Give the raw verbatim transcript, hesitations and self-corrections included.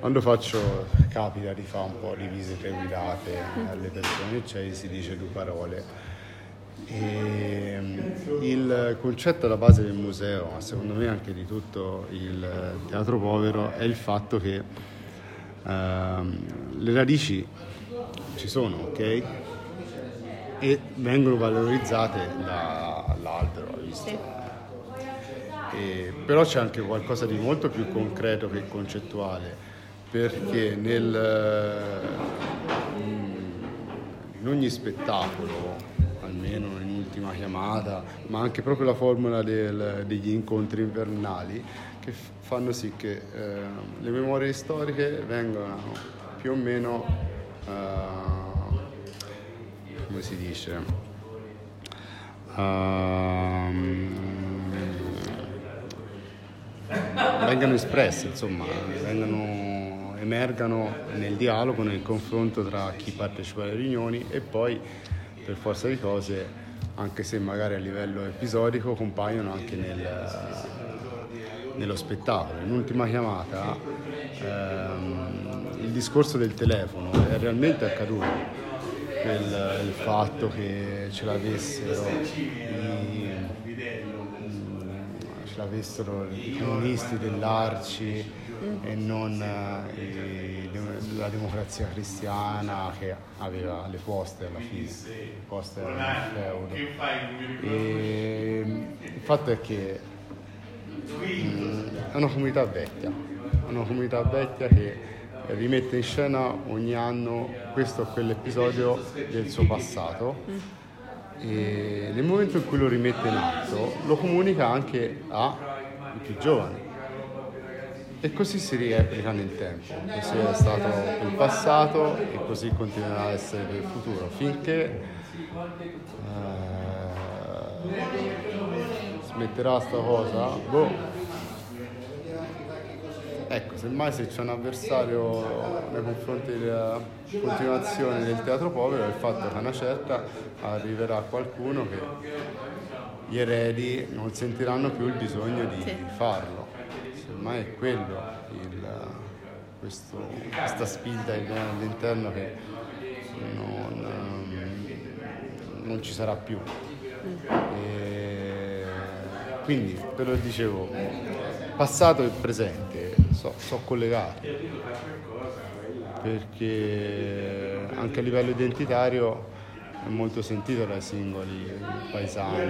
quando faccio, capita di fare un po' di visite guidate alle persone, cioè si dice due parole. E il concetto alla base del museo, ma secondo me anche di tutto il teatro povero, è il fatto che ehm, le radici ci sono, ok? E vengono valorizzate dall'albero, hai visto? Sì. E, però c'è anche qualcosa di molto più concreto che concettuale, perché nel, in ogni spettacolo, almeno in Ultima Chiamata, ma anche proprio la formula del, degli incontri invernali, che f- fanno sì che eh, le memorie storiche vengano più o meno, eh, come si dice, ehm, vengano espresse, insomma, vengano, emergano nel dialogo, nel confronto tra chi partecipa alle riunioni e poi, per forza di cose, anche se magari a livello episodico, compaiono anche nel, nello spettacolo. In Ultima Chiamata ehm, il discorso del telefono è realmente accaduto. Il, il fatto che ce l'avessero i, ce l'avessero i comunisti dell'Arci e non eh, i- la democrazia cristiana che aveva le poste alla fine, le poste erano un feudo. E il fatto è che mh, è una comunità vecchia, è una comunità vecchia che rimette in scena ogni anno questo o quell'episodio del suo passato e nel momento in cui lo rimette in atto lo comunica anche ai più giovani e così si replica nel tempo. Così è stato per il passato e così continuerà a essere per il futuro finché eh, smetterà sta cosa. Boh. Ecco, semmai se c'è un avversario nei confronti della continuazione del teatro povero è il fatto che a una certa arriverà qualcuno che gli eredi non sentiranno più il bisogno di Sì. farlo. Semmai è quello, il, questo, questa spinta all'interno che non, non ci sarà più. E quindi, ve lo dicevo, passato e presente so, so collegati, perché anche a livello identitario è molto sentito dai singoli paesani